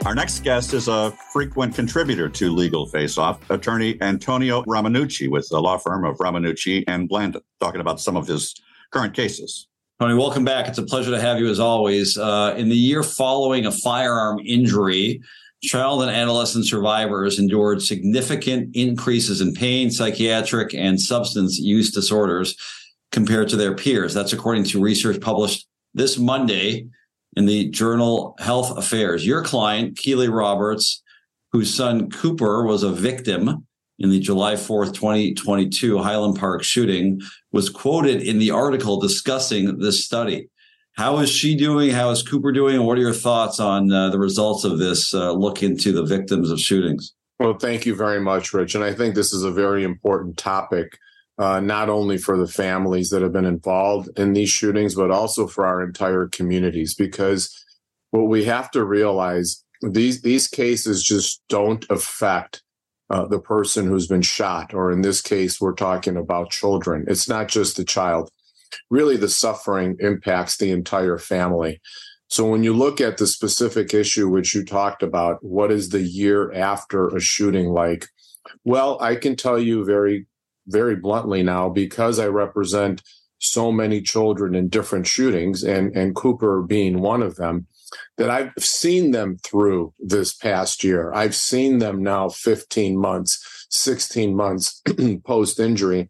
Our next guest is a frequent contributor to Legal Face Off, attorney Antonio Romanucci with the law firm of Romanucci and Blandon, talking about some of his current cases. Tony, welcome back. It's a pleasure to have you as always. In the year following a firearm injury, child and adolescent survivors endured significant increases in pain, psychiatric, and substance use disorders compared to their peers. That's according to research published this Monday in the journal Health Affairs. Your client, Keely Roberts, whose son Cooper was a victim in the July 4th, 2022 Highland Park shooting, was quoted in the article discussing this study. How is she doing? How is Cooper doing? And what are your thoughts on the results of this look into the victims of shootings? Well, thank you very much, Rich. And I think this is a very important topic, not only for the families that have been involved in these shootings, but also for our entire communities, because what we have to realize, these cases just don't affect the person who's been shot, or in this case, we're talking about children. It's not just the child. Really, the suffering impacts the entire family. So when you look at the specific issue which you talked about, what is the year after a shooting like? Well, I can tell you very, very bluntly now, because I represent so many children in different shootings, and Cooper being one of them, that I've seen them through this past year. I've seen them now 15 months, 16 months post-injury,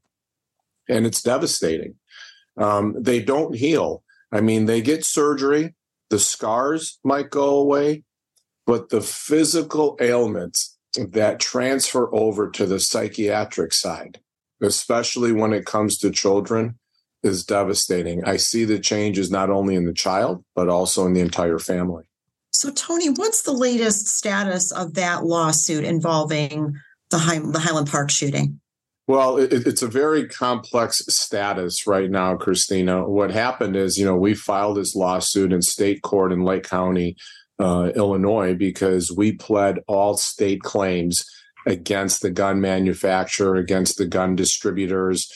and it's devastating. They don't heal. I mean, they get surgery, the scars might go away, but the physical ailments that transfer over to the psychiatric side, especially when it comes to children, is devastating. I see the changes not only in the child, but also in the entire family. So, Tony, what's the latest status of that lawsuit involving the Highland Park shooting? Well, it's a very complex status right now, Christina. What happened is, we filed this lawsuit in state court in Lake County, Illinois, because we pled all state claims against the gun manufacturer, against the gun distributors,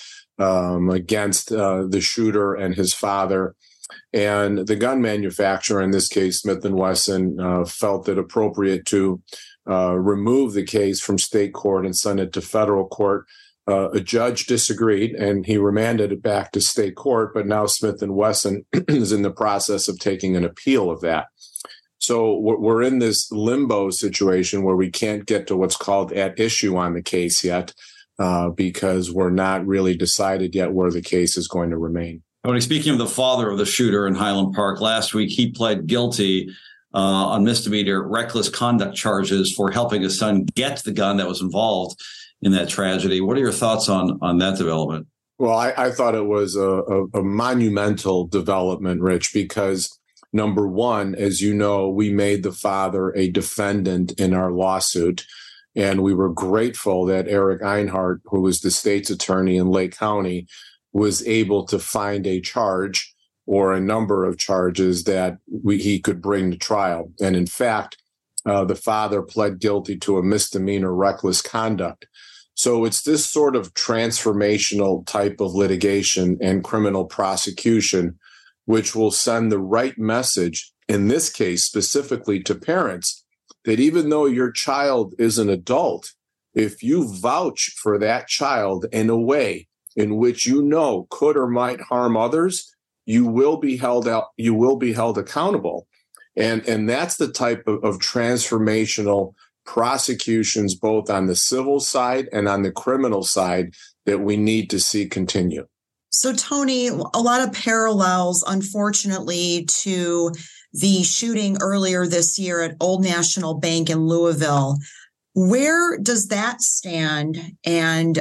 against the shooter and his father. And the gun manufacturer, in this case, Smith & Wesson, felt it appropriate to remove the case from state court and send it to federal court. A judge disagreed, and he remanded it back to state court, but now Smith & Wesson is in the process of taking an appeal of that. So we're in this limbo situation where we can't get to what's called at issue on the case yet, because we're not really decided yet where the case is going to remain. Tony, speaking of the father of the shooter in Highland Park, last week he pled guilty on misdemeanor reckless conduct charges for helping his son get the gun that was involved in that tragedy. What are your thoughts on that development? Well, I thought it was a monumental development, Rich, because number one, as you know, we made the father a defendant in our lawsuit. And we were grateful that Eric Einhart, who was the state's attorney in Lake County, was able to find a charge or a number of charges that he could bring to trial. And in fact, the father pled guilty to a misdemeanor reckless conduct. So it's this sort of transformational type of litigation and criminal prosecution, which will send the right message, in this case, specifically to parents, that even though your child is an adult, if you vouch for that child in a way in which could or might harm others, you will be held accountable. And that's the type of transformational prosecutions, both on the civil side and on the criminal side, that we need to see continue. So, Tony, a lot of parallels, unfortunately, to the shooting earlier this year at Old National Bank in Louisville. Where does that stand? And,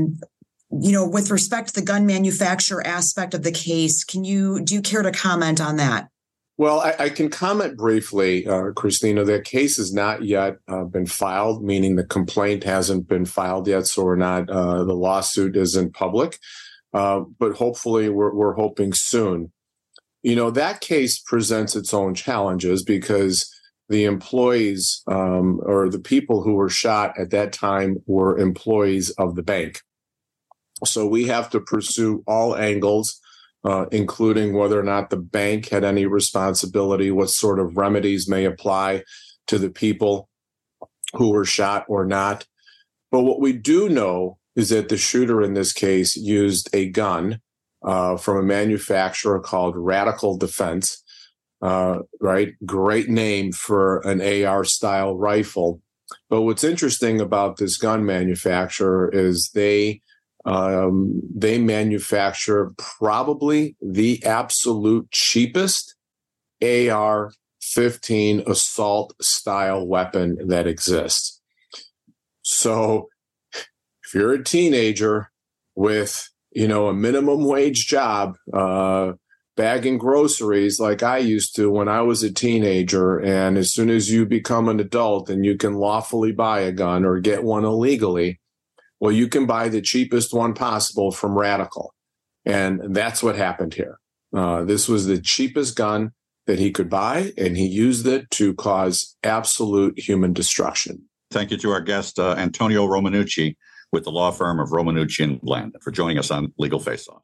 with respect to the gun manufacturer aspect of the case, do you care to comment on that? Well, I can comment briefly, Christina. The case has not yet been filed, meaning the complaint hasn't been filed yet, so the lawsuit isn't public. But hopefully we're hoping soon. That case presents its own challenges because the employees or the people who were shot at that time were employees of the bank. So we have to pursue all angles, including whether or not the bank had any responsibility, what sort of remedies may apply. to the people who were shot or not. But what we do know is that the shooter in this case used a gun from a manufacturer called Radical Defense, right? Great name for an AR-style rifle. But what's interesting about this gun manufacturer is they manufacture probably the absolute cheapest AR-15 assault-style weapon that exists. So if you're a teenager with, a minimum wage job, bagging groceries like I used to when I was a teenager, and as soon as you become an adult and you can lawfully buy a gun or get one illegally, well, you can buy the cheapest one possible from Radical. And that's what happened here. This was the cheapest gun that he could buy, and he used it to cause absolute human destruction. Thank you to our guest, Antonio Romanucci, with the law firm of Romanucci and Blandin, for joining us on Legal Face Off.